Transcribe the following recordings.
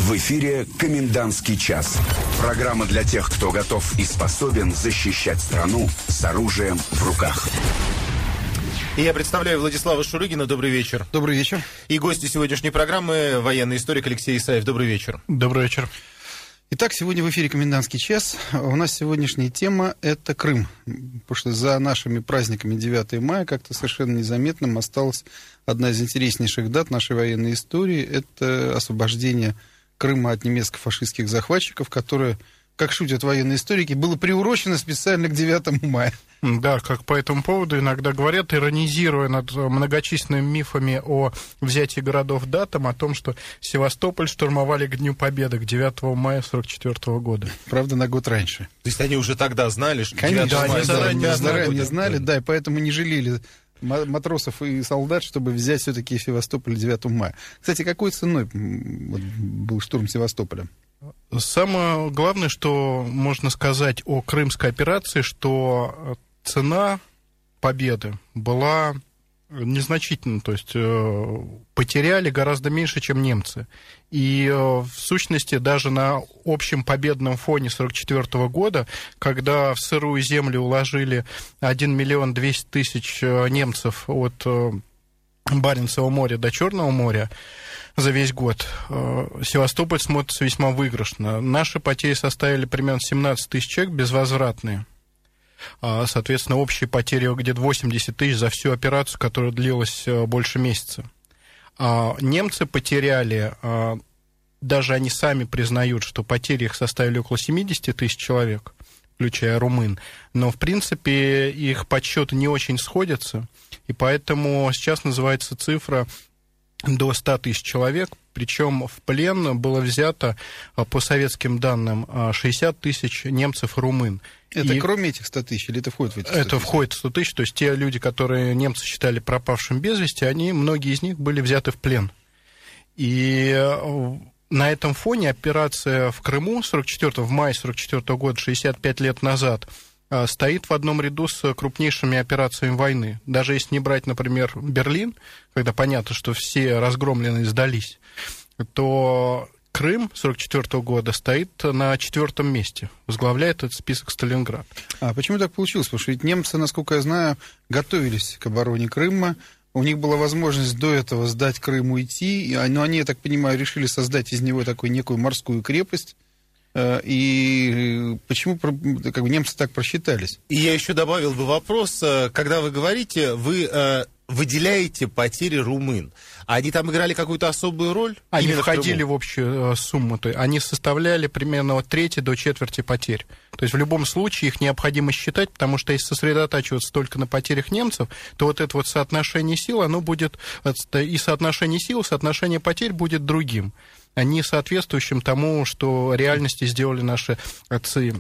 В эфире «Комендантский час». Программа для тех, кто готов и способен защищать страну с оружием в руках. И я представляю Владислава Шурыгина. Добрый вечер. Добрый вечер. И гости сегодняшней программы — военный историк Алексей Исаев. Добрый вечер. Добрый вечер. Итак, сегодня в эфире «Комендантский час». У нас сегодняшняя тема – это Крым. Потому что за нашими праздниками 9 мая как-то совершенно незаметным осталась одна из интереснейших дат нашей военной истории – это освобождение Крыма от немецко-фашистских захватчиков, которое, как шутят военные историки, было приурочено специально к 9 мая. Да, как по этому поводу иногда говорят, иронизируя над многочисленными мифами о взятии городов датам, о том, что Севастополь штурмовали к Дню Победы, к 9 мая 1944 года. Правда, на год раньше. То есть они уже тогда знали, что 9 Конечно, мая... они заранее знали, да, и поэтому не жалели матросов и солдат, чтобы взять все-таки Севастополь 9 мая. Кстати, какой ценой был штурм Севастополя? Самое главное, что можно сказать о Крымской операции, что цена победы была незначительна, то есть потеряли гораздо меньше, чем немцы. И в сущности даже на общем победном фоне 1944 года, когда в сырую землю уложили 1 200 000 немцев от Баренцева моря до Черного моря за весь год, Севастополь смотрится весьма выигрышно. Наши потери составили примерно 17 000 человек безвозвратные. Соответственно, общие потери где-то 80 000 за всю операцию, которая длилась больше месяца. Немцы потеряли, даже они сами признают, что потери их составили около 70 000 человек, включая румын. Но, в принципе, их подсчеты не очень сходятся, и поэтому сейчас называется цифра до 100 000 человек, причем в плен было взято, по советским данным, 60 000 немцев и румын. Это кроме этих 100 000 или это входит в эти 100 000? Это входит в 100 000, то есть те люди, которые немцы считали пропавшим без вести, многие из них были взяты в плен. И на этом фоне операция в Крыму в мае 1944 года, 65 лет назад, стоит в одном ряду с крупнейшими операциями войны. Даже если не брать, например, Берлин, когда понятно, что все разгромленные сдались, то Крым 1944 года стоит на 4-м месте, возглавляет этот список Сталинград. А почему так получилось? Потому что ведь немцы, насколько я знаю, готовились к обороне Крыма, у них была возможность до этого сдать Крым, уйти, но они, я так понимаю, решили создать из него такую некую морскую крепость. И почему немцы так просчитались? И я еще добавил бы вопрос, когда вы говорите, вы выделяете потери румын. Они там играли какую-то особую роль? Они входили в общую сумму. Они составляли примерно от трети до четверти потерь. То есть в любом случае их необходимо считать, потому что если сосредотачиваться только на потерях немцев, то вот это вот соотношение сил, оно будет, и соотношение сил, соотношение потерь будет другим, а не соответствующим тому, что в реальности сделали наши отцы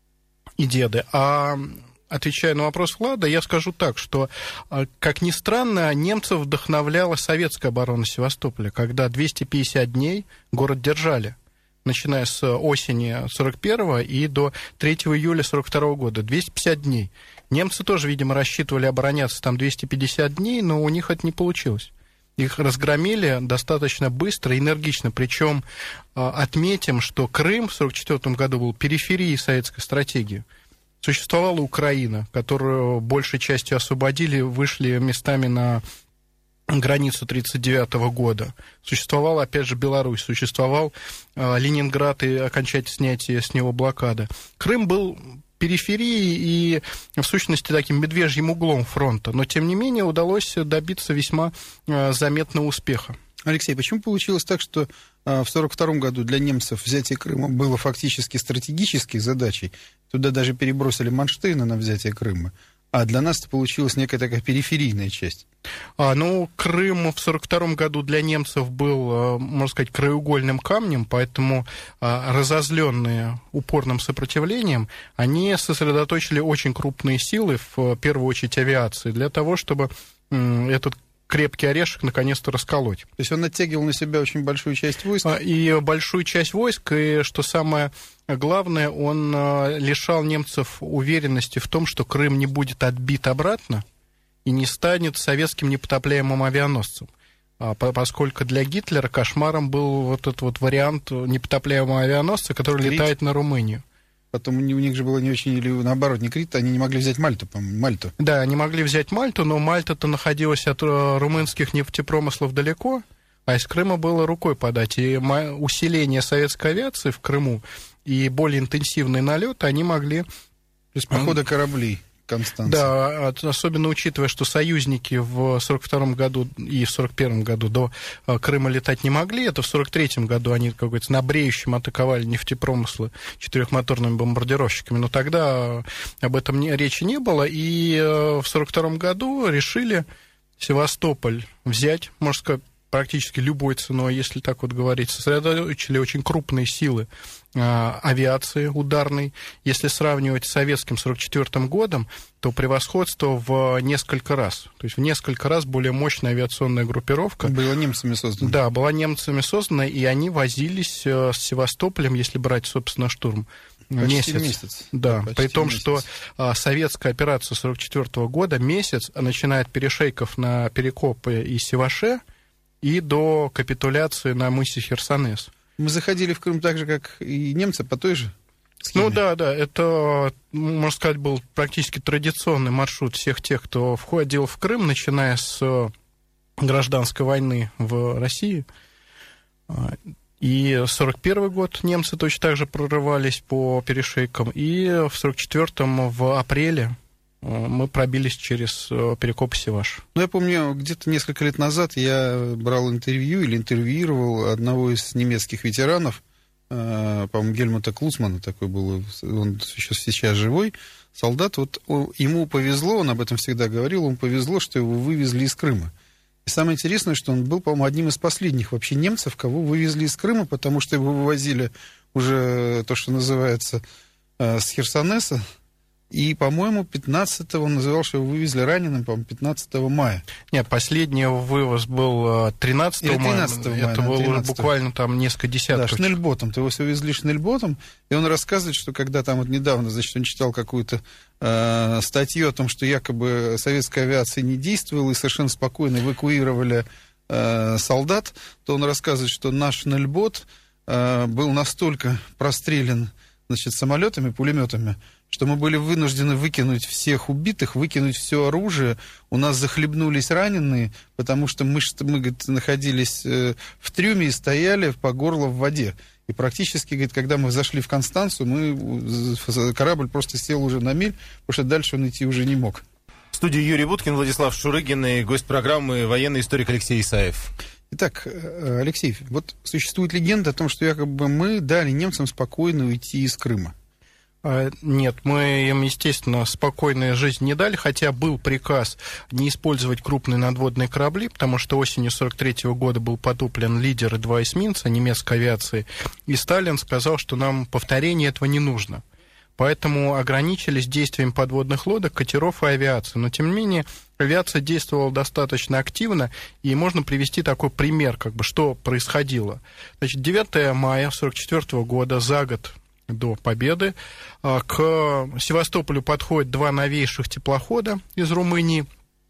и деды. Отвечая на вопрос Влада, я скажу так, что, как ни странно, немцев вдохновляла советская оборона Севастополя, когда 250 дней город держали, начиная с осени 41-го и до 3 июля 42-го года. 250 дней. Немцы тоже, видимо, рассчитывали обороняться там 250 дней, но у них это не получилось. Их разгромили достаточно быстро и энергично. Причем отметим, что Крым в 1944 году был периферией советской стратегии. Существовала Украина, которую большей частью освободили, вышли местами на границу 1939 года. Существовала, опять же, Беларусь, существовал Ленинград и окончательное снятие с него блокады. Крым был периферией и, в сущности, таким медвежьим углом фронта, но, тем не менее, удалось добиться весьма заметного успеха. Алексей, почему получилось так, что в 1942 году для немцев взятие Крыма было фактически стратегической задачей? Туда даже перебросили Манштейна на взятие Крыма. А для нас это получилась некая такая периферийная часть. Крым в 1942 году для немцев был, можно сказать, краеугольным камнем, поэтому разозленные упорным сопротивлением, они сосредоточили очень крупные силы, в первую очередь авиации, для того, чтобы этот крепкий орешек наконец-то расколоть. То есть он оттягивал на себя очень большую часть войск? И большую часть войск, и, что самое главное, он лишал немцев уверенности в том, что Крым не будет отбит обратно и не станет советским непотопляемым авианосцем. поскольку для Гитлера кошмаром был вот этот вот вариант непотопляемого авианосца, который Крит. летает на Румынию. Потом у них же было не очень, или наоборот, не Крит, они не могли взять Мальту, по-моему, Мальту. Да, они могли взять Мальту, но Мальта-то находилась от румынских нефтепромыслов далеко, а из Крыма было рукой подать. И усиление советской авиации в Крыму и более интенсивный налет они могли... То есть похода кораблей. Констанция. Да, особенно учитывая, что союзники в 1942 году и в 1941 году до Крыма летать не могли. Это в 1943 году они, как говорится, на бреющем атаковали нефтепромыслы четырехмоторными бомбардировщиками. Но тогда об этом речи не было. И в 1942 году решили Севастополь взять, можно сказать, практически любой ценой, если так вот говорить. Сосредоточили очень крупные силы авиации ударной. Если сравнивать с советским 1944 годом, то превосходство в несколько раз. То есть в несколько раз более мощная авиационная группировка. Была немцами создана. Да, была немцами создана, и они возились с Севастополем, если брать, собственно, штурм. Месяц. Да, при том, месяц. Что советская операция 1944 года месяц, начиная от перешейков на Перекопы и Севаше, и до капитуляции на мысе Херсонес. Мы заходили в Крым так же, как и немцы, по той же схеме? Ну да, это, можно сказать, был практически традиционный маршрут всех тех, кто входил в Крым, начиная с гражданской войны в России. И 1941 год немцы точно так же прорывались по перешейкам, и в 1944 в апреле мы пробились через Перекоп и Севаш. Ну, я помню, где-то несколько лет назад я брал интервью или интервьюировал одного из немецких ветеранов, по-моему, Гельмута Клусмана такой был, он еще сейчас живой солдат. Вот ему повезло, он об этом всегда говорил, ему повезло, что его вывезли из Крыма. И самое интересное, что он был, по-моему, одним из последних вообще немцев, кого вывезли из Крыма, потому что его вывозили уже, то, что называется, с Херсонеса. И, по-моему, 15-го, он называл, что его вывезли раненым, по-моему, 15 мая. Нет, последний его вывоз был 13 мая. Это было уже буквально там несколько десятков. Да, шнельботом. Его везли шнельботом, и он рассказывает, что когда там вот недавно, значит, он читал какую-то статью о том, что якобы советская авиация не действовала и совершенно спокойно эвакуировали солдат, то он рассказывает, что наш шнельбот был настолько прострелен, значит, самолетами, пулеметами, что мы были вынуждены выкинуть всех убитых, выкинуть все оружие. У нас захлебнулись раненые, потому что мы говорит, находились в трюме и стояли по горло в воде. И практически, говорит, когда мы зашли в Констанцию, корабль просто сел уже на мель, потому что дальше он идти уже не мог. В студии Юрий Буткин, Владислав Шурыгин и гость программы военный историк Алексей Исаев. Итак, Алексей, вот существует легенда о том, что якобы мы дали немцам спокойно уйти из Крыма. Нет, мы им, естественно, спокойную жизнь не дали, хотя был приказ не использовать крупные надводные корабли, потому что осенью 1943 года был потоплен лидер и 2 эсминца немецкой авиации, и Сталин сказал, что нам повторение этого не нужно. Поэтому ограничились действием подводных лодок, катеров и авиации. Но, тем не менее, авиация действовала достаточно активно, и можно привести такой пример, как бы, что происходило. Значит, 9 мая 1944 года, за год до победы, к Севастополю подходят 2 новейших теплохода из Румынии,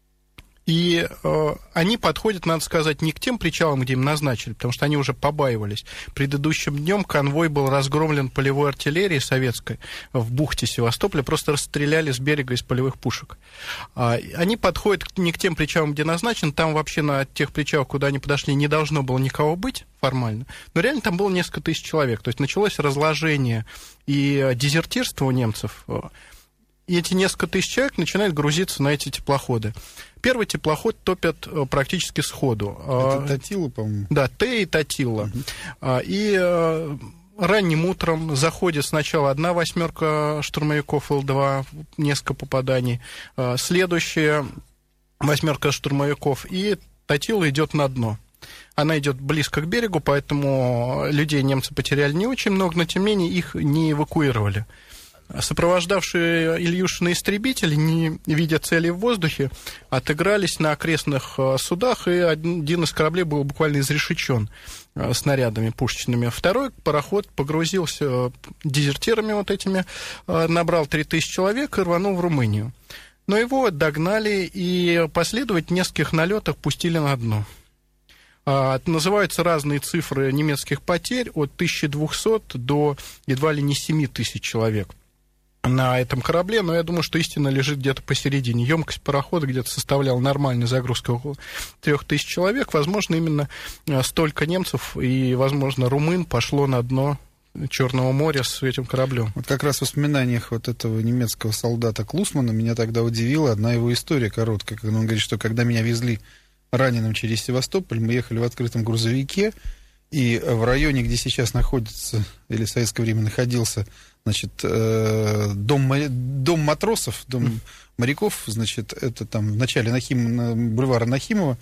и они подходят, надо сказать, не к тем причалам, где им назначили, потому что они уже побаивались. Предыдущим днем конвой был разгромлен полевой артиллерией советской в бухте Севастополя, просто расстреляли с берега из полевых пушек. Они подходят не к тем причалам, где назначен, там вообще на тех причалах, куда они подошли, не должно было никого быть формально, но реально там было несколько тысяч человек, то есть началось разложение и дезертирство у немцев. И эти несколько тысяч человек начинают грузиться на эти теплоходы. Первый теплоход топят практически сходу. Это Татила, по-моему? Да, Т и Татила. И ранним утром заходит сначала 1 8 штурмовиков Л-2, несколько попаданий, следующая 8 штурмовиков, и Татила идет на дно. Она идет близко к берегу, поэтому людей немцы потеряли не очень много, но тем не менее их не эвакуировали. Сопровождавшие Ильюшины истребители, не видя цели в воздухе, отыгрались на окрестных судах, и один из кораблей был буквально изрешечен снарядами пушечными. Второй пароход погрузился дезертирами вот этими, набрал 3000 человек и рванул в Румынию. Но его догнали и последовать в нескольких налетах пустили на дно. Называются разные цифры немецких потерь от 1200 до едва ли не 7000 человек на этом корабле, но я думаю, что истина лежит где-то посередине. Емкость парохода где-то составляла нормальной загрузкой около 3000 человек. Возможно, именно столько немцев и, возможно, румын пошло на дно Черного моря с этим кораблем. Вот как раз в воспоминаниях вот этого немецкого солдата Клусмана меня тогда удивила одна его история короткая, когда он говорит, что когда меня везли раненым через Севастополь, мы ехали в открытом грузовике, и в районе, где сейчас находится, или в советское время находился, значит, дом матросов, дом моряков, значит, это там в начале бульвара Нахимова,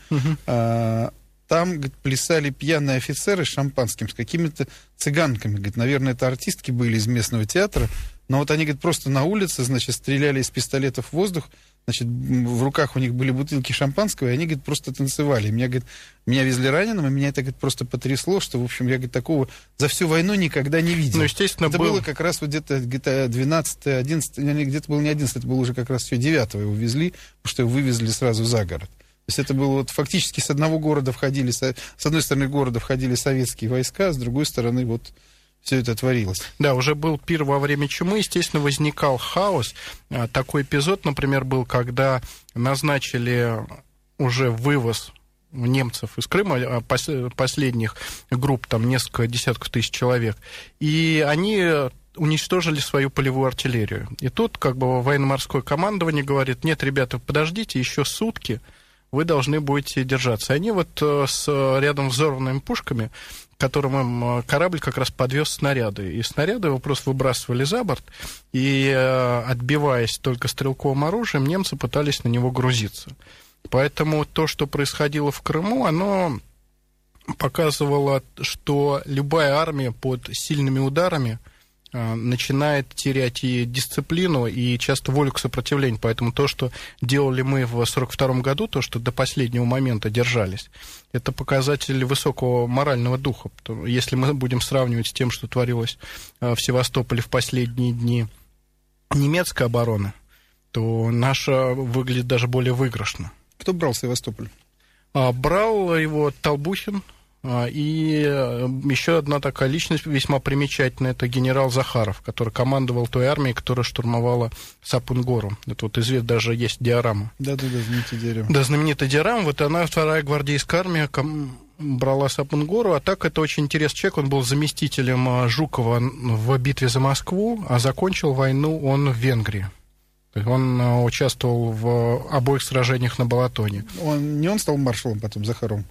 там, говорит, плясали пьяные офицеры с шампанским, с какими-то цыганками. Говорит, наверное, это артистки были из местного театра, но вот они, говорит, просто на улице, значит, стреляли из пистолетов в воздух, значит, в руках у них были бутылки шампанского, и они, говорит, просто танцевали. Меня везли раненым, и меня это, говорит, просто потрясло, что, в общем, я, говорит, такого за всю войну никогда не видел. Ну, естественно, это было как раз вот где-то 12-11, где-то было не 11, это было уже как раз все 9-го его везли, потому что его вывезли сразу за город. То есть это было вот фактически с одного города входили, с одной стороны города входили советские войска, с другой стороны вот все это творилось. Да, уже был пир во время чумы, естественно, возникал хаос. Такой эпизод, например, был, когда назначили уже вывоз немцев из Крыма, последних групп, там несколько десятков тысяч человек, и они уничтожили свою полевую артиллерию. И тут как бы военно-морское командование говорит: нет, ребята, подождите, еще сутки вы должны будете держаться. Они вот рядом с взорванными пушками, которым им корабль как раз подвез снаряды. И снаряды его просто выбрасывали за борт, и, отбиваясь только стрелковым оружием, немцы пытались на него грузиться. Поэтому то, что происходило в Крыму, оно показывало, что любая армия под сильными ударами начинает терять и дисциплину, и часто волю к сопротивлению. Поэтому то, что делали мы в 1942 году, то, что до последнего момента держались, это показатель высокого морального духа. Если мы будем сравнивать с тем, что творилось в Севастополе в последние дни немецкой обороны, то наша выглядит даже более выигрышно. Кто брал Севастополь? Брал его Толбухин. И еще одна такая личность весьма примечательная, это генерал Захаров, который командовал той армией, которая штурмовала Сапун-гору. Это вот известно, даже есть диорама. Да, знаменитая диорама. Да, знаменитая диорама. Вот она, 2-я гвардейская армия, брала Сапун-гору. А так, это очень интересный человек. Он был заместителем Жукова в битве за Москву, а закончил войну он в Венгрии. Он участвовал в обоих сражениях на Балатоне. Он стал маршалом потом, Захаром?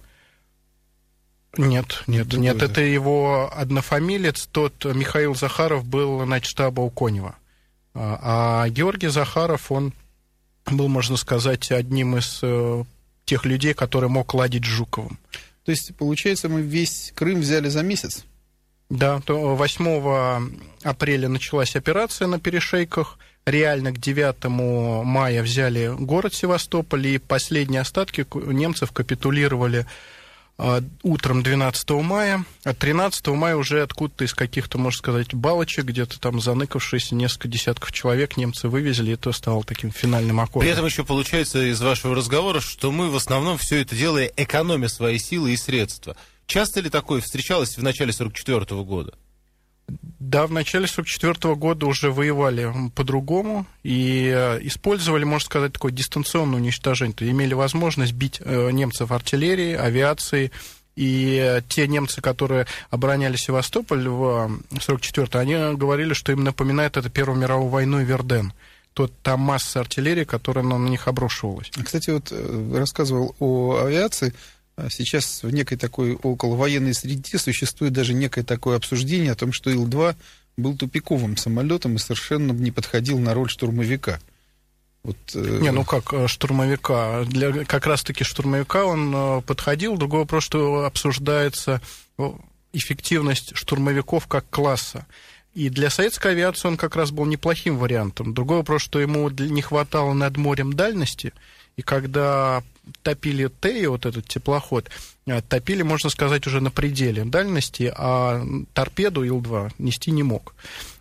Нет, это его однофамилец, тот Михаил Захаров был начштаба у Конева. А Георгий Захаров, он был, можно сказать, одним из тех людей, который мог ладить с Жуковым. То есть, получается, мы весь Крым взяли за месяц? Да, 8 апреля началась операция на перешейках. Реально к 9 мая взяли город Севастополь, и последние остатки немцев капитулировали утром 12 мая, а 13 мая уже откуда-то из каких-то, можно сказать, балочек, где-то там заныкавшиеся несколько десятков человек немцы вывезли, и это стало таким финальным аккордом. При этом еще получается из вашего разговора, что мы в основном все это делаем, экономя свои силы и средства. Часто ли такое встречалось в начале 1944 года? Да, в начале 1944 года уже воевали по-другому и использовали, можно сказать, такое дистанционное уничтожение. То есть имели возможность бить немцев артиллерией, авиацией. И те немцы, которые обороняли Севастополь в 1944-м, они говорили, что им напоминает это Первую мировую войну и Верден. Та масса артиллерии, которая на них обрушивалась. Кстати, вот рассказывал о авиации. Сейчас в некой такой околовоенной среде существует даже некое такое обсуждение о том, что Ил-2 был тупиковым самолетом и совершенно не подходил на роль штурмовика. Вот, как штурмовика? Как раз-таки штурмовика он подходил. Другой вопрос, что обсуждается эффективность штурмовиков как класса. И для советской авиации он как раз был неплохим вариантом. Другой вопрос, что ему не хватало над морем дальности, и когда топили Тею, вот этот теплоход, топили, можно сказать, уже на пределе дальности, а торпеду Ил-2 нести не мог.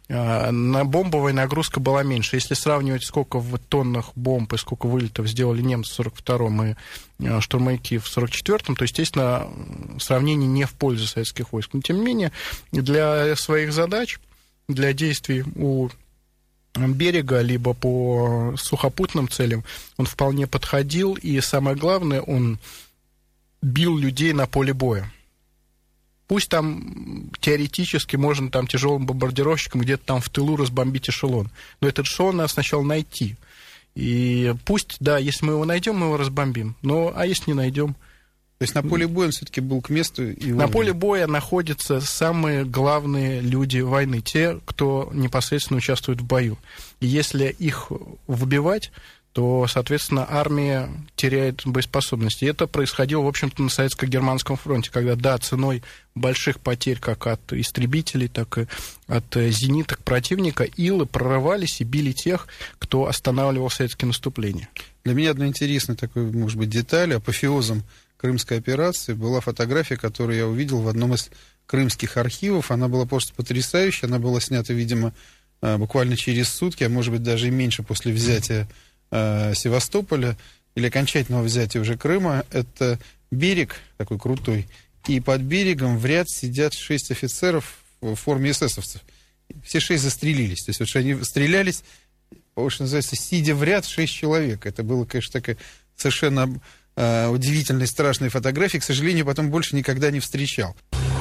бомбовая нагрузка была меньше. Если сравнивать, сколько в тоннах бомб и сколько вылетов сделали немцы в 1942-м и штурмовики в 1944-м, то, естественно, сравнение не в пользу советских войск. Но, тем не менее, для своих задач, для действий у берега, либо по сухопутным целям, он вполне подходил, и самое главное, он бил людей на поле боя. Пусть там теоретически можно там тяжелым бомбардировщиком где-то там в тылу разбомбить эшелон, но этот эшелон надо сначала найти. И пусть, да, если мы его найдем, мы его разбомбим. А если не найдем? То есть на поле боя он все-таки был к месту и на поле боя находятся самые главные люди войны, те, кто непосредственно участвует в бою. И если их выбивать, то, соответственно, армия теряет боеспособность. И это происходило, в общем-то, на Советско-Германском фронте, когда, да, ценой больших потерь как от истребителей, так и от зениток противника, илы прорывались и били тех, кто останавливал советские наступления. Для меня одна интересная такой, может быть, деталь. Апофеозом Крымской операции была фотография, которую я увидел в одном из крымских архивов. Она была просто потрясающая. Она была снята, видимо, буквально через сутки, а может быть, даже и меньше после взятия Севастополя или окончательного взятия уже Крыма. Это берег такой крутой, и под берегом в ряд сидят 6 офицеров в форме эсэсовцев. Все 6 застрелились. То есть вот что они стрелялись, что называется, сидя в ряд 6 человек. Это было, конечно, такая совершенно удивительная, страшная фотография. К сожалению, потом больше никогда не встречал.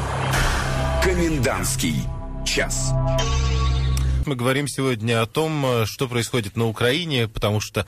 Комендантский час. Мы говорим сегодня о том, что происходит на Украине, потому что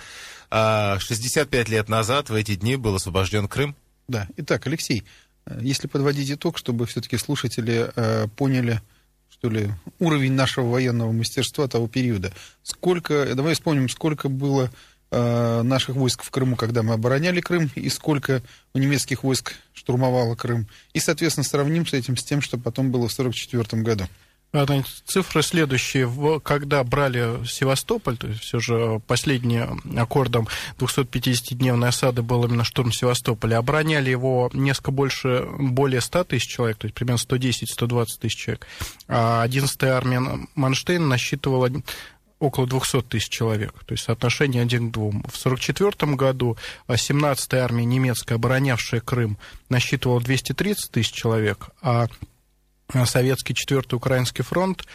65 лет назад в эти дни был освобожден Крым. Да. Итак, Алексей, если подводить итог, чтобы все-таки слушатели поняли, что ли, уровень нашего военного мастерства того периода. Давай вспомним, сколько было наших войск в Крыму, когда мы обороняли Крым, и сколько у немецких войск штурмовало Крым. И, соответственно, сравним с этим с тем, что потом было в 1944 году. Цифры следующие. Когда брали Севастополь, то есть все же последним аккордом 250-дневной осады был именно штурм Севастополя, обороняли его более 100 тысяч человек, то есть примерно 110-120 тысяч человек. А 11-я армия Манштейна насчитывала около 200 тысяч человек, то есть соотношение 1 к 2. В 1944 году 17-я армия немецкая, оборонявшая Крым, насчитывала 230 тысяч человек, а советский 4-й Украинский фронт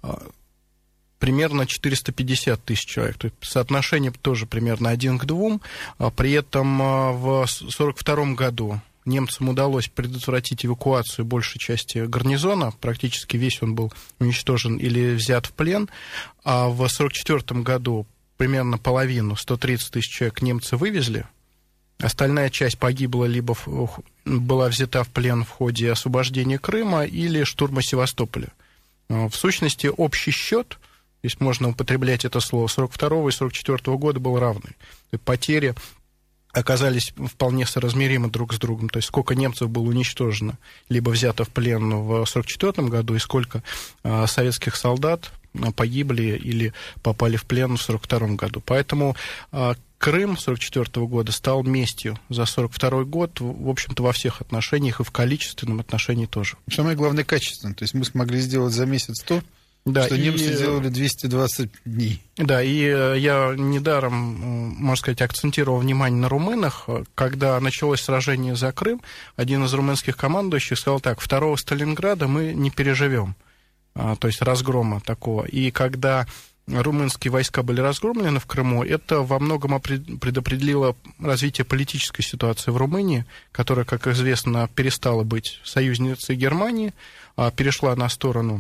примерно 450 тысяч человек. То есть соотношение тоже примерно 1 к 2. При этом в 1942 году немцам удалось предотвратить эвакуацию большей части гарнизона. Практически весь он был уничтожен или взят в плен. А в 1944 году примерно половину, 130 тысяч человек, немцы вывезли. Остальная часть погибла, либо была взята в плен в ходе освобождения Крыма или штурма Севастополя. В сущности, общий счет, если можно употреблять это слово, 1942 и 1944 года был равный. Потери оказались вполне соразмеримы друг с другом. То есть сколько немцев было уничтожено, либо взято в плен в 1944 году, и сколько советских солдат погибли или попали в плен в 1942 году. Поэтому Крым 1944 года стал местью за 1942 год, в общем-то, во всех отношениях, и в количественном отношении тоже. Самое главное, качественно. То есть мы смогли сделать за месяц то, да, что немцы делали 220 дней. Да, и я недаром, можно сказать, акцентировал внимание на румынах. Когда началось сражение за Крым, один из румынских командующих сказал так: второго Сталинграда мы не переживем, то есть разгрома такого. И когда румынские войска были разгромлены в Крыму, это во многом предопределило развитие политической ситуации в Румынии, которая, как известно, перестала быть союзницей Германии, перешла на сторону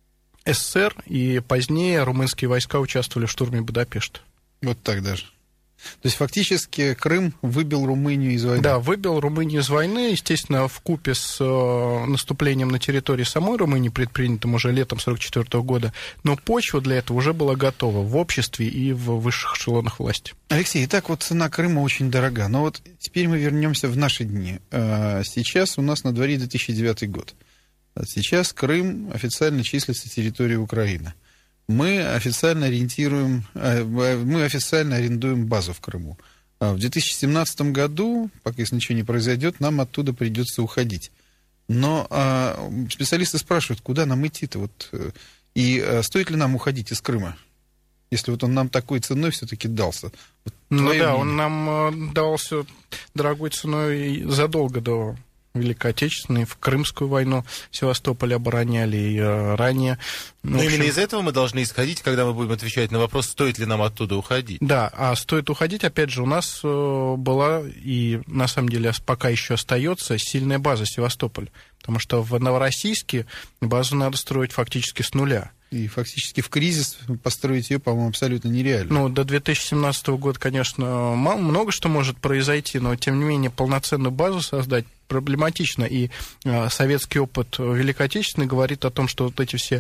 СССР, и позднее румынские войска участвовали в штурме Будапешта. Вот так даже. То есть фактически Крым выбил Румынию из войны? Да, выбил Румынию из войны, естественно, вкупе с наступлением на территории самой Румынии, предпринятым уже летом 1944 года, но почва для этого уже была готова в обществе и в высших эшелонах власти. Алексей, итак, вот цена Крыма очень дорога, но вот теперь мы вернемся в наши дни. Сейчас у нас на дворе 2009 год. Сейчас Крым официально числится территорией Украины. Мы официально арендуем базу в Крыму. В 2017 году, пока если ничего не произойдет, нам оттуда придется уходить. Но специалисты спрашивают, куда нам идти-то? Вот И стоит ли нам уходить из Крыма, если вот он нам такой ценой все-таки дался? Вот мнение. Он нам дался дорогой ценой задолго до Великой Отечественной, в Крымскую войну Севастополь обороняли и ранее. Но именно из этого мы должны исходить, когда мы будем отвечать на вопрос, стоит ли нам оттуда уходить. Да, а стоит уходить, опять же, у нас была и, на самом деле, пока еще остается сильная база Севастополь, потому что в Новороссийске базу надо строить фактически с нуля. И фактически в кризис построить ее, по-моему, абсолютно нереально. Ну, до 2017 года, конечно, много что может произойти, но, тем не менее, полноценную базу создать проблематично. И советский опыт Великой Отечественной говорит о том, что вот эти все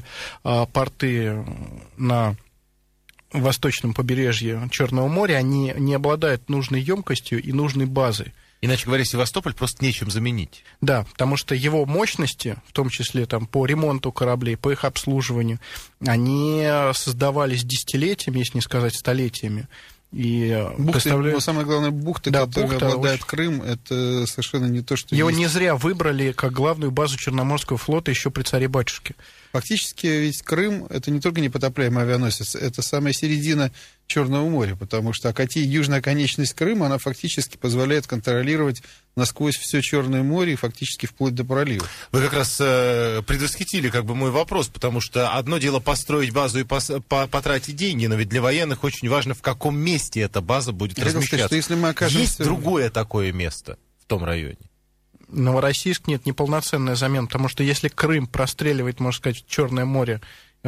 порты на восточном побережье Черного моря, они не обладают нужной емкостью и нужной базой. Иначе говоря, Севастополь просто нечем заменить. Да, потому что его мощности, в том числе там, по ремонту кораблей, по их обслуживанию, они создавались десятилетиями, если не сказать столетиями. И но самое главное, бухта, да, которой обладает Крым, это совершенно не то, что его есть. Не зря выбрали как главную базу Черноморского флота еще при царе-батюшке. Фактически ведь Крым — это не только непотопляемый авианосец, это самая середина Черного моря, потому что южная конечность Крыма, она фактически позволяет контролировать насквозь все Черное море, фактически вплоть до пролива. Вы как раз предвосхитили мой вопрос, потому что одно дело построить базу и потратить деньги, но ведь для военных очень важно, в каком месте эта база будет размещаться. Сказать, что если мы окажемся... Есть другое такое место в том районе? Новороссийск нет, неполноценная замена, потому что если Крым простреливает, можно сказать, Черное море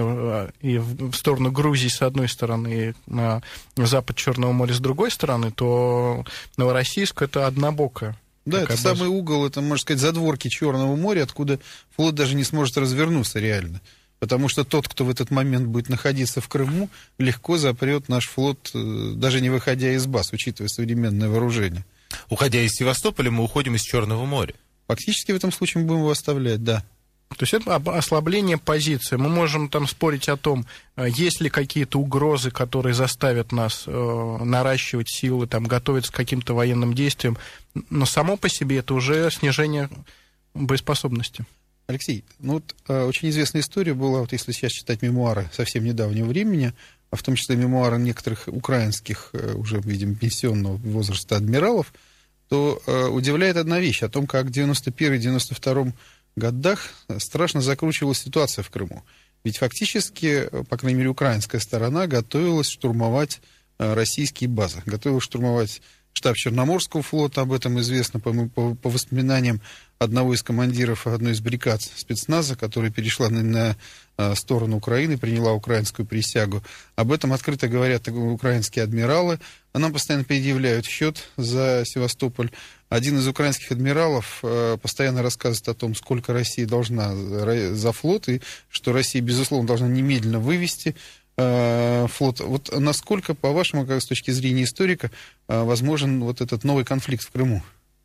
и в сторону Грузии с одной стороны, и на запад Черного моря с другой стороны, то Новороссийск — это однобокая. Да, это самый угол, это, можно сказать, задворки Черного моря, откуда флот даже не сможет развернуться реально. Потому что тот, кто в этот момент будет находиться в Крыму, легко запрет наш флот, даже не выходя из баз, учитывая современное вооружение. Уходя из Севастополя, мы уходим из Черного моря. Фактически в этом случае мы будем его оставлять, да. То есть это ослабление позиции. Мы можем там спорить о том, есть ли какие-то угрозы, которые заставят нас наращивать силы, там, готовиться к каким-то военным действиям. Но само по себе это уже снижение боеспособности. Алексей, очень известная история была, если сейчас читать мемуары совсем недавнего времени, а в том числе мемуары некоторых украинских, уже, видимо, пенсионного возраста адмиралов, то удивляет одна вещь о том, как в 91-92 годах страшно закручивалась ситуация в Крыму. Ведь фактически, по крайней мере, украинская сторона готовилась штурмовать российские базы, готовилась штурмовать штаб Черноморского флота, об этом известно по воспоминаниям одного из командиров одной из бригад спецназа, которая перешла на сторону Украины, приняла украинскую присягу. Об этом открыто говорят украинские адмиралы. Нам постоянно предъявляют счет за Севастополь. Один из украинских адмиралов постоянно рассказывает о том, сколько Россия должна за флот, и что Россия, безусловно, должна немедленно вывести флот. Вот насколько, по-вашему, с точки зрения историка, возможен вот этот новый конфликт в Крыму?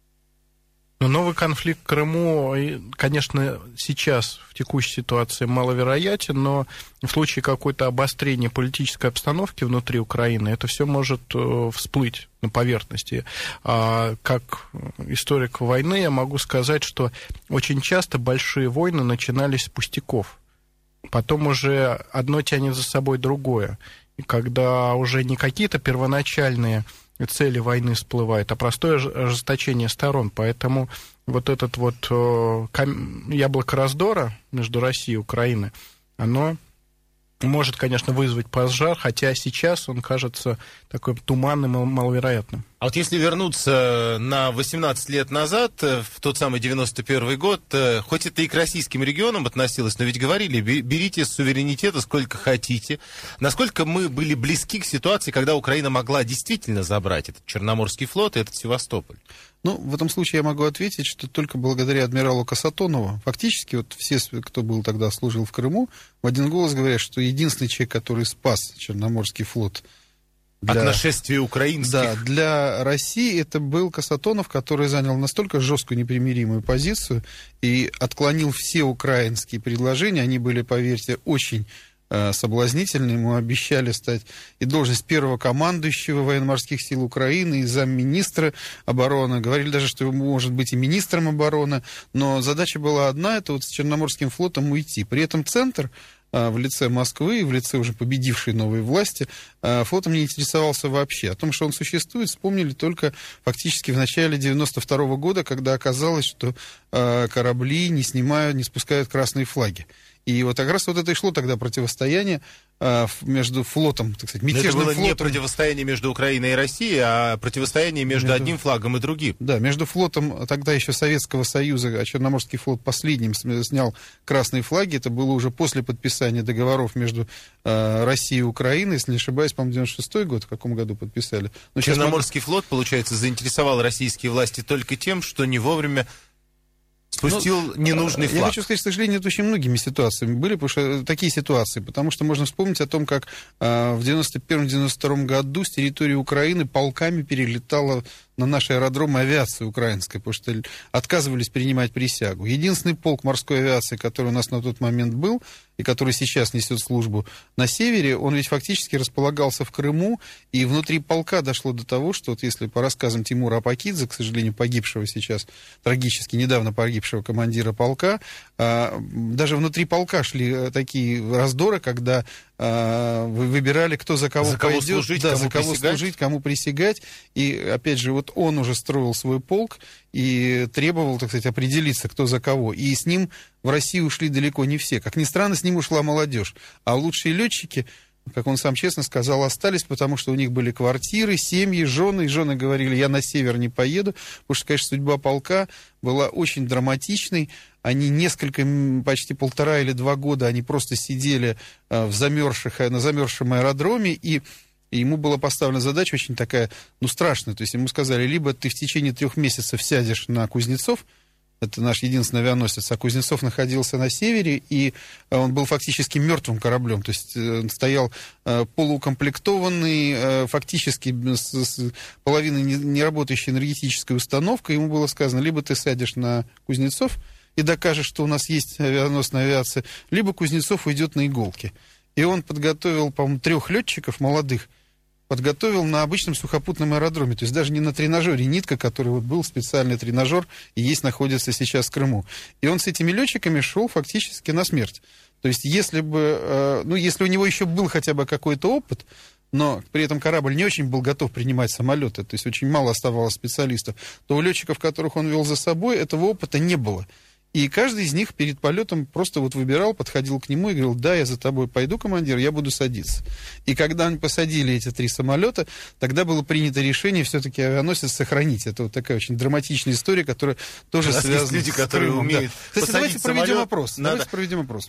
Новый конфликт в Крыму, конечно, сейчас в текущей ситуации маловероятен, но в случае какой-то обострения политической обстановки внутри Украины это все может всплыть на поверхности. Как историк войны я могу сказать, что очень часто большие войны начинались с пустяков. Потом уже одно тянет за собой другое. И когда уже не какие-то первоначальные цели войны всплывают, а простое ожесточение сторон. Поэтому вот этот вот яблоко раздора между Россией и Украиной, оно может, конечно, вызвать пожар, хотя сейчас он кажется такой туманным и маловероятным. А вот если вернуться на 18 лет назад, в тот самый 91 год, хоть это и к российским регионам относилось, но ведь говорили, берите суверенитета сколько хотите. Насколько мы были близки к ситуации, когда Украина могла действительно забрать этот Черноморский флот и этот Севастополь? В этом случае я могу ответить, что только благодаря адмиралу Касатонову, фактически вот все, кто был тогда, служил в Крыму, в один голос говорят, что единственный человек, который спас Черноморский флот от нашествия украинских. Да, для России это был Касатонов, который занял настолько жесткую непримиримую позицию и отклонил все украинские предложения. Они были, поверьте, очень соблазнительные. Ему обещали стать и должность первого командующего военно-морских сил Украины, и замминистра обороны. Говорили даже, что он может быть и министром обороны. Но задача была одна, это вот с Черноморским флотом уйти. При этом центр в лице Москвы и в лице уже победившей новой власти, флотом не интересовался вообще. О том, что он существует, вспомнили только фактически в начале 92 года, когда оказалось, что корабли не спускают красные флаги. И вот как раз вот это и шло тогда противостояние между флотом, так сказать, мятежным флотом. Это было не противостояние между Украиной и Россией, а противостояние между одним флагом и другим. Да, между флотом тогда еще Советского Союза, а Черноморский флот последним снял красные флаги. Это было уже после подписания договоров между Россией и Украиной. Если не ошибаюсь, по-моему, 96-й год, в каком году подписали. Но Черноморский флот, получается, заинтересовал российские власти только тем, что не вовремя спустил ненужный флаг. Я хочу сказать, к сожалению, это очень многими ситуациями были, потому что такие ситуации, потому что можно вспомнить о том, как в 91-92 году с территории Украины полками перелетала на наши аэродромы авиация украинская, потому что отказывались принимать присягу. Единственный полк морской авиации, который у нас на тот момент был, и который сейчас несет службу на севере, он ведь фактически располагался в Крыму, и внутри полка дошло до того, что, вот если по рассказам Тимура Апакидзе, к сожалению, погибшего сейчас, трагически недавно погибшего командира полка, даже внутри полка шли такие раздоры, когда выбирали, кто за кого пойдет, служить, да, кому за кого присягать. служить, кому присягать. И, опять же, вот он уже строил свой полк и требовал, так сказать, определиться, кто за кого. И с ним в Россию ушли далеко не все. Как ни странно, с ним ушла молодежь. А лучшие летчики, как он сам честно сказал, остались, потому что у них были квартиры, семьи, жены. И жены говорили, я на север не поеду, потому что, конечно, судьба полка была очень драматичной. Они почти 1,5 или 2 года, они просто сидели на замерзшем аэродроме, и ему была поставлена задача очень такая, страшная. То есть ему сказали, либо ты в течение 3 месяцев сядешь на Кузнецов, это наш единственный авианосец, а Кузнецов находился на севере, и он был фактически мертвым кораблем, то есть он стоял полуукомплектованный, фактически с половиной неработающей энергетической установкой. Ему было сказано, либо ты сядешь на Кузнецов и докажешь, что у нас есть авианосная авиация, либо Кузнецов уйдет на иголки. И он подготовил, по-моему, 3 летчиков молодых, подготовил на обычном сухопутном аэродроме, то есть даже не на тренажере «Нитка», который вот был специальный тренажер и находится сейчас в Крыму. И он с этими летчиками шел фактически на смерть. То есть если у него еще был хотя бы какой-то опыт, но при этом корабль не очень был готов принимать самолеты, то есть очень мало оставалось специалистов, то у летчиков, которых он вел за собой, этого опыта не было. И каждый из них перед полетом просто вот выбирал, подходил к нему и говорил, да, я за тобой пойду, командир, я буду садиться. И когда они посадили эти 3 самолета, тогда было принято решение все-таки авианосец сохранить. Это вот такая очень драматичная история, которая тоже связана с люди, которые умеют Кстати, давайте проведем опрос. Давайте проведем опрос.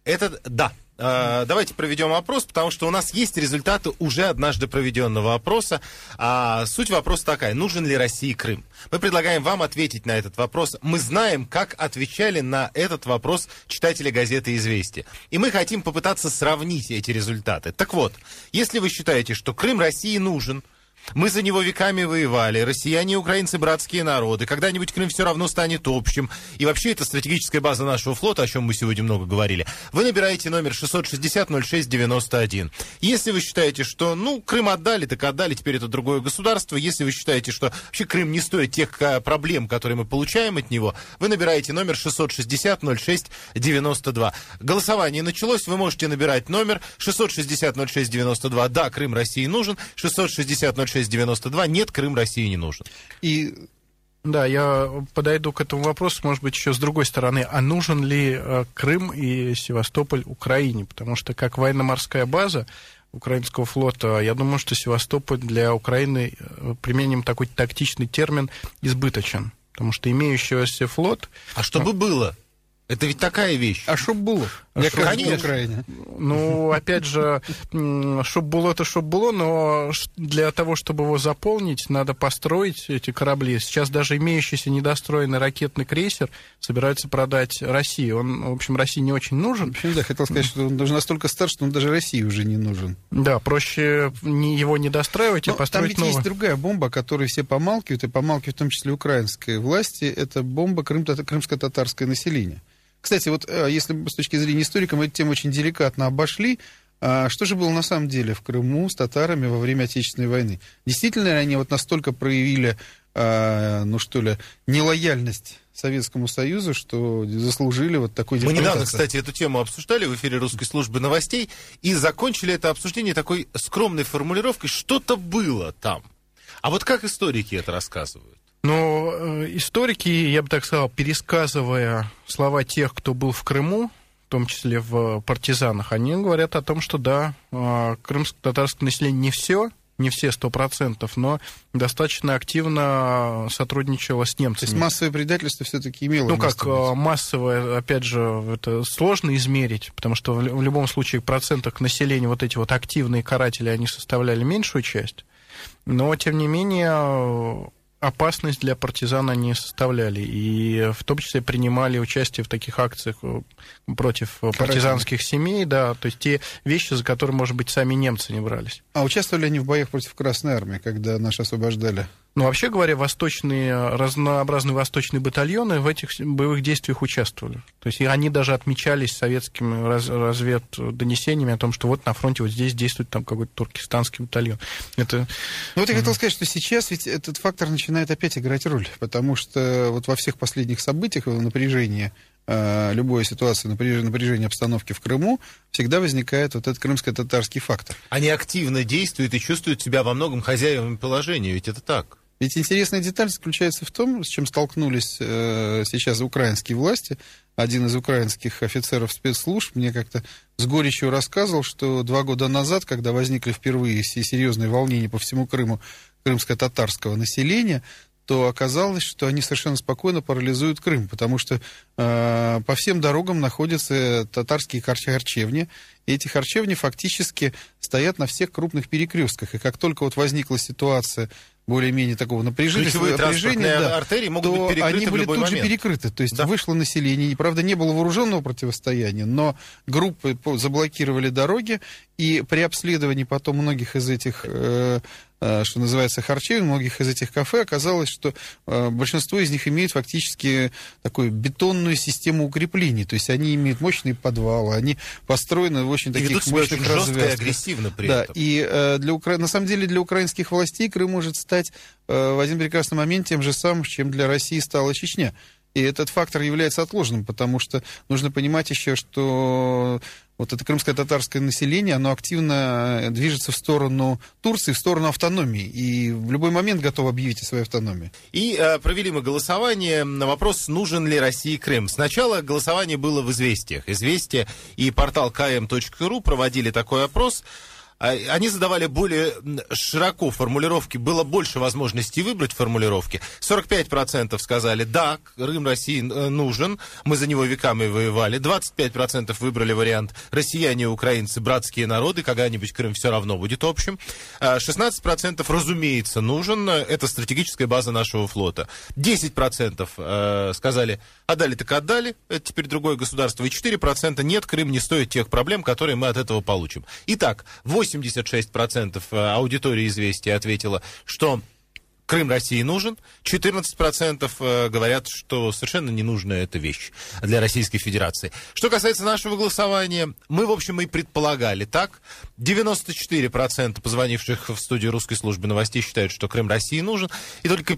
Давайте проведем опрос, потому что у нас есть результаты уже однажды проведенного опроса. Суть вопроса такая: нужен ли России Крым? Мы предлагаем вам ответить на этот вопрос. Мы знаем, как отвечали на этот вопрос читатели газеты «Известия». И мы хотим попытаться сравнить эти результаты. Так вот, если вы считаете, что Крым России нужен, мы за него веками воевали, россияне и украинцы братские народы, когда-нибудь Крым все равно станет общим, и вообще это стратегическая база нашего флота, о чем мы сегодня много говорили, вы набираете номер 660-06-91. Если вы считаете, что, Крым отдали, так отдали, теперь это другое государство, если вы считаете, что вообще Крым не стоит тех проблем, которые мы получаем от него, вы набираете номер 660-06-92. Голосование началось, вы можете набирать номер 660-06-92. Да, Крым России нужен, 660-06-92. Нет, Крым России не нужен. Да, я подойду к этому вопросу, может быть, еще с другой стороны. А нужен ли Крым и Севастополь Украине? Потому что как военно-морская база украинского флота, я думаю, что Севастополь для Украины, применим такой тактичный термин, избыточен. Потому что имеющийся флот... А что бы было? Это ведь такая вещь. А чтоб было? Конечно. Украине. Опять же, чтоб было, это чтоб было, но для того, чтобы его заполнить, надо построить эти корабли. Сейчас даже имеющийся недостроенный ракетный крейсер собираются продать России. Он, в общем, России не очень нужен. В общем, да, хотел сказать, что он даже настолько стар, что он даже России уже не нужен. Да, проще его не достраивать, а построить новый. Там ведь есть другая бомба, о которой все помалкивают, и помалкивают в том числе украинской власти. Это бомба крымско-татарское население. Кстати, вот если с точки зрения историка мы эту тему очень деликатно обошли, что же было на самом деле в Крыму с татарами во время Отечественной войны? Действительно ли они вот настолько проявили нелояльность Советскому Союзу, что заслужили вот такой Мы недавно, кстати, эту тему обсуждали в эфире русской службы новостей и закончили это обсуждение такой скромной формулировкой: что-то было там. А вот как историки это рассказывают? Ну, историки, я бы так сказал, пересказывая слова тех, кто был в Крыму, в том числе в партизанах, они говорят о том, что да, крымско-татарское население не все 100%, но достаточно активно сотрудничало с немцами. То есть массовое предательство все-таки имело место быть? Ну, как массовое, опять же, это сложно измерить, потому что в любом случае в процентах населения вот эти вот активные каратели, они составляли меньшую часть, но, тем не менее, опасность для партизан они составляли, и в том числе принимали участие в таких акциях против партизанских семей, да, то есть те вещи, за которые, может быть, сами немцы не брались. А участвовали они в боях против Красной Армии, когда наши освобождали? Ну, вообще говоря, разнообразные восточные батальоны в этих боевых действиях участвовали. То есть они даже отмечались советскими разведдонесениями о том, что вот на фронте вот здесь действует там какой-то туркестанский батальон. Это... Ну, вот я хотел сказать, что сейчас ведь этот фактор начинает опять играть роль, потому что вот во всех последних событиях напряжение, любой ситуации, напряжение обстановки в Крыму, всегда возникает вот этот крымско-татарский фактор. Они активно действуют и чувствуют себя во многом хозяевами положения, ведь это так. Ведь интересная деталь заключается в том, с чем столкнулись сейчас украинские власти. Один из украинских офицеров спецслужб мне как-то с горечью рассказывал, что 2 года назад, когда возникли впервые серьезные волнения по всему Крыму крымско-татарского населения, то оказалось, что они совершенно спокойно парализуют Крым, потому что по всем дорогам находятся татарские харчевни, и эти харчевни фактически стоят на всех крупных перекрестках. И как только вот возникла ситуация более-менее такого напряжения, да, артерии могут то быть перекрыты они были в любой тут момент. же перекрыты. То есть вышло население, и, правда, не было вооруженного противостояния, но группы заблокировали дороги, и при обследовании потом многих из этих, что называется, харчевин, многих из этих кафе, оказалось, что большинство из них имеют фактически такую бетонную систему укреплений. То есть они имеют мочные подвалы, они построены в очень таких мощных развязках. Жестко и агрессивно при этом. И на самом деле для украинских властей Крым может стать в один прекрасный момент тем же самым, чем для России стала Чечня. И этот фактор является отложенным, потому что нужно понимать еще, что вот это крымско-татарское население, оно активно движется в сторону Турции, в сторону автономии, и в любой момент готово объявить о своей автономии. И провели мы голосование на вопрос, нужен ли России Крым. Сначала голосование было в «Известиях». «Известия» и портал km.ru проводили такой опрос. Они задавали более широко формулировки, было больше возможностей выбрать формулировки. 45% сказали, да, Крым России нужен, мы за него веками воевали. 25% выбрали вариант россияне и украинцы, братские народы, когда-нибудь Крым все равно будет общим. 16% разумеется нужен, это стратегическая база нашего флота. 10% сказали, отдали так отдали, это теперь другое государство. И 4% нет, Крым не стоит тех проблем, которые мы от этого получим. Итак, 86% аудитории «Известия» ответила, что Крым России нужен, 14% говорят, что совершенно ненужная эта вещь для Российской Федерации. Что касается нашего голосования, мы, в общем, и предполагали так. 94% позвонивших в студию русской службы новостей считают, что Крым России нужен, и только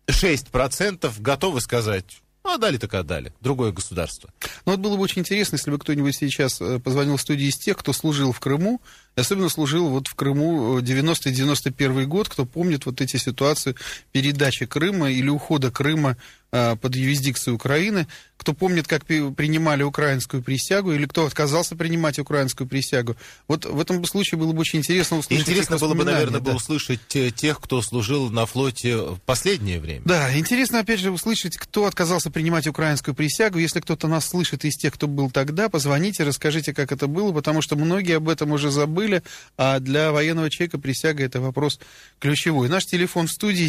6% готовы сказать... Отдали так отдали. Другое государство. Ну, вот было бы очень интересно, если бы кто-нибудь сейчас позвонил в студии из тех, кто служил в Крыму, и особенно служил вот в Крыму 90-91 год, кто помнит вот эти ситуации передачи Крыма или ухода Крыма под юрисдикцию Украины, кто помнит, как принимали украинскую присягу, или кто отказался принимать украинскую присягу. Вот в этом случае было бы очень интересно услышать. Интересно было бы, наверное, услышать тех, кто служил на флоте в последнее время. Да, интересно, опять же, услышать, кто отказался принимать украинскую присягу. Если кто-то нас слышит из тех, кто был тогда, позвоните, расскажите, как это было, потому что многие об этом уже забыли, а для военного человека присяга — это вопрос ключевой. Наш телефон в студии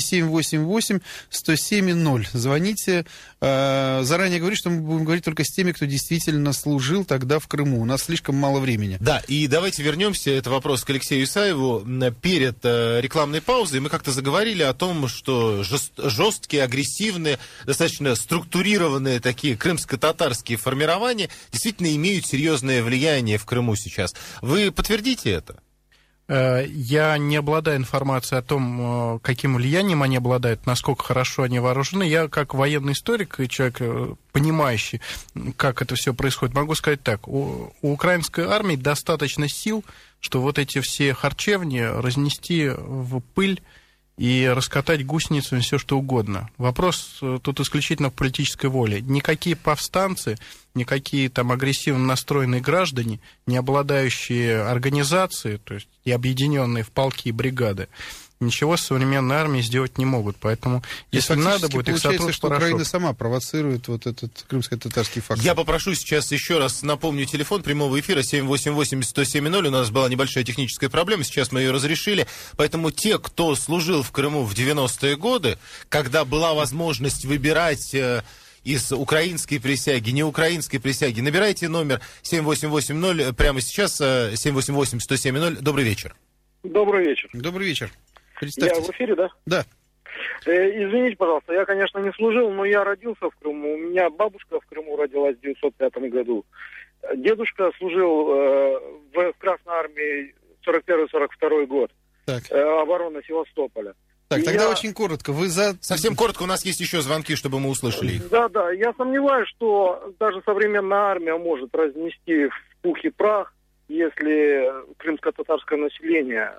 788-107-0. Звоните. Заранее говорю, что мы будем говорить только с теми, кто действительно служил тогда в Крыму. У нас слишком мало времени. Да, и давайте вернемся, это вопрос к Алексею Исаеву. Перед рекламной паузой мы как-то заговорили о том, что жесткие, агрессивные, достаточно структурированные такие крымско-татарские формирования действительно имеют серьезное влияние в Крыму сейчас. Вы подтвердите это? Я не обладаю информацией о том, каким влиянием они обладают, насколько хорошо они вооружены. Я, как военный историк и человек, понимающий, как это все происходит, могу сказать так. У украинской армии достаточно сил, что вот эти все харчевни разнести в пыль и раскатать гусеницами все, что угодно. Вопрос тут исключительно в политической воле. Никакие повстанцы, никакие там агрессивно настроенные граждане, не обладающие организацией, то есть и объединенные в полки и бригады, ничего с современной армией сделать не могут. Поэтому, если надо будет, их сотрут что хорошо. Украина сама провоцирует вот этот крымско-татарский фактор. Я попрошу сейчас еще раз, напомню, телефон прямого эфира 788-107-0. У нас была небольшая техническая проблема, сейчас мы ее разрешили. Поэтому те, кто служил в Крыму в 90-е годы, когда была возможность выбирать из украинской присяги, не украинской присяги, набирайте номер 7880 прямо сейчас, 788-107-0. Добрый вечер. Добрый вечер. Добрый вечер. Я Представьтесь. в эфире, да? Да. Извините, пожалуйста, я, конечно, не служил, но я родился в Крыму. У меня бабушка в Крыму родилась в 1905 году. Дедушка служил в Красной армии 41-42 год. Так, Оборона Севастополя. так И тогда я- очень коротко. Вы за... Совсем коротко, у нас есть еще звонки, чтобы мы услышали их. Да, я сомневаюсь, что даже современная армия может разнести в пух и прах, если крымско-татарское население...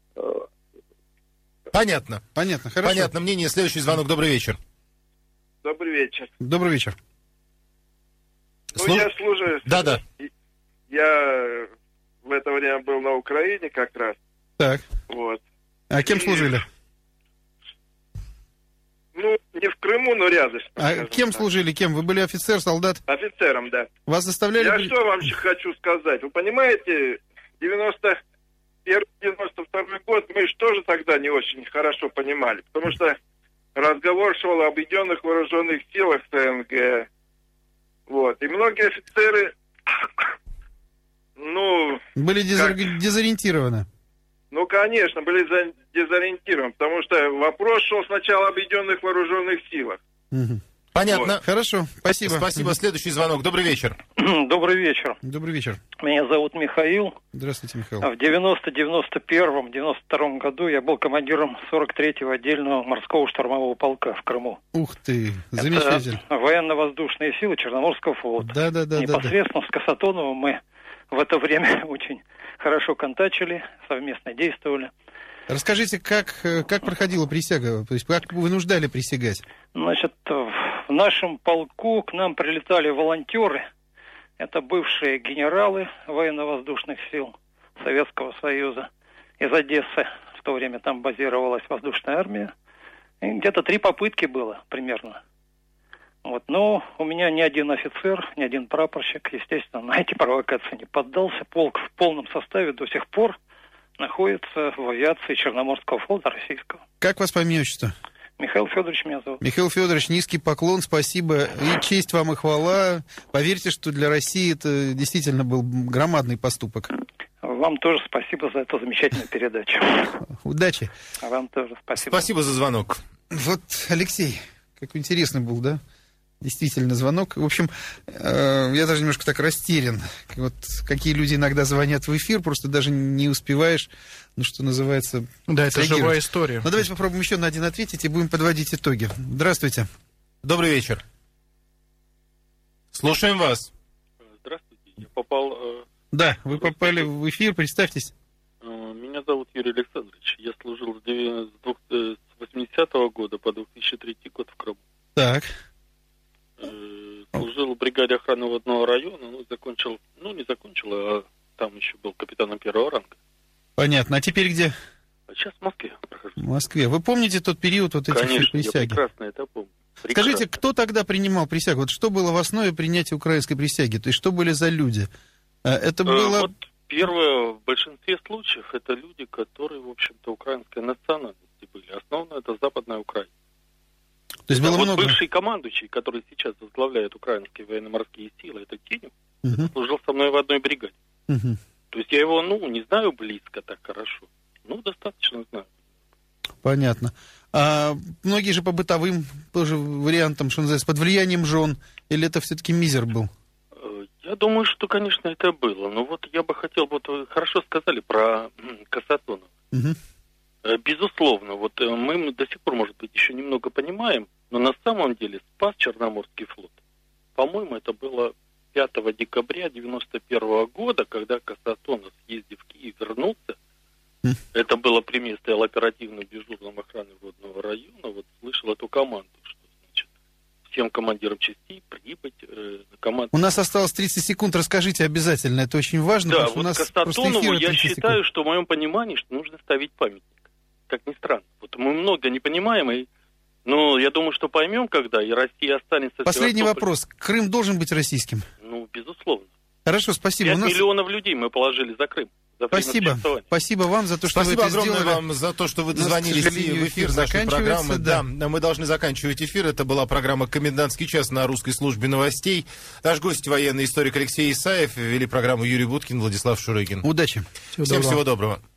Понятно. Понятно, хорошо. Понятно мнение. Следующий звонок. Добрый вечер. Добрый вечер. Добрый вечер. Слу- Я служу. Да. Я в это время был на Украине как раз. Так, Вот. а кем служили? Ну, не в Крыму, но рядом. А кем служили? Кем? Вы были офицер, солдат? Офицером, да. Вас заставляли... Я что вам хочу сказать? Вы понимаете, 91-92 год мы же тоже тогда не очень хорошо понимали, потому что разговор шел об объединенных вооруженных силах СНГ. Вот. И многие офицеры, Были дезориентированы. конечно, были дезориентированы, потому что вопрос шел сначала об объединенных вооруженных силах. Мгм. Понятно. Хорошо, спасибо. Спасибо. Следующий звонок. Добрый вечер. Добрый вечер. Добрый вечер. Меня зовут Михаил. Здравствуйте, Михаил. В 90-91, 92 году я был командиром 43-го отдельного морского штурмового полка в Крыму. Ух ты, замечательно. Это военно-воздушные силы Черноморского флота. Да. Непосредственно с Касатоновым мы в это время очень хорошо контачили, совместно действовали. Расскажите, как проходила присяга? То есть как вынуждали присягать? Значит, в нашем полку к нам прилетали волонтеры. Это бывшие генералы военно-воздушных сил Советского Союза. Из Одессы в то время там базировалась воздушная армия. И где-то 3 попытки было примерно. Вот. Но у меня ни один офицер, ни один прапорщик, естественно, на эти провокации не поддался. Полк в полном составе до сих пор находится в авиации Черноморского флота российского. Как вас по имени, отчеству? Михаил Федорович меня зовут. Михаил Федорович, низкий поклон, спасибо. И честь вам, и хвала. Поверьте, что для России это действительно был громадный поступок. Вам тоже спасибо за эту замечательную передачу. Удачи. А вам тоже спасибо. Спасибо за звонок. Вот, Алексей, какой интересный был, да? Действительно, звонок. В общем, я даже немножко так растерян. Вот какие люди иногда звонят в эфир, просто даже не успеваешь, что называется, Да, это среагировать. живая история. Ну, давайте попробуем еще на один ответить и будем подводить итоги. Здравствуйте. Добрый вечер. Слушаем вас. Здравствуйте, я попал... Да, вы попали в эфир, представьтесь. Меня зовут Юрий Александрович. Я служил с 80-го года по 2003 год в Крыму. Так. Служил в бригаде охраны водного района, не закончил, а там еще был капитаном первого ранга. Понятно. А теперь где? А сейчас в Москве прохожу. В Москве. Вы помните тот период вот этих Конечно, я присяги? прекрасно это помню. Скажите, кто тогда принимал присягу? Вот что было в основе принятия украинской присяги? То есть что были за люди? Это было... Вот первое, в большинстве случаев, это люди, которые, в общем-то, украинской национальности были. Основно это Западная Украина. То есть было вот много... бывший командующий, который сейчас возглавляет украинские военно-морские силы, это Тинев, Мгм. служил со мной в одной бригаде. Мгм. То есть я его, не знаю близко так хорошо. Достаточно знаю. Понятно. А многие же по бытовым тоже вариантам, что называется, под влиянием жен, или это все-таки мизер был? Я Я думаю, что, конечно, это было. Но вот я бы хотел, вот вы хорошо сказали про Касатонова. Безусловно, вот мы до сих пор, может быть, еще немного понимаем, но на самом деле спас Черноморский флот. По-моему, это было 5 декабря 1991 года, когда Касатонов, съездив в Киев, вернулся. Это было при месте стоял оперативным дежурным охраны водного района. Вот слышал эту команду, что, значит, всем командирам частей прибыть на команду. У нас осталось 30 секунд, расскажите обязательно, это очень важно. Да, вот у нас Касатонову я считаю, что в моем понимании, что нужно ставить памятник. Как ни странно. Вот мы много не понимаем, но я думаю, что поймем, когда, и Россия останется... Последний вопрос. Крым должен быть российским? Ну, безусловно. Хорошо, спасибо. 5 миллионов людей мы положили за Крым. Спасибо. Спасибо вам за то, что вы это сделали. Спасибо огромное вам за то, что вы дозвонились в эфир нашей программы. Да, мы должны заканчивать эфир. Это была программа «Комендантский час» на Русской службе новостей. Наш гость, военный историк Алексей Исаев. Вели программу Юрий Буткин, Владислав Шурыгин. Удачи. Всем всего доброго.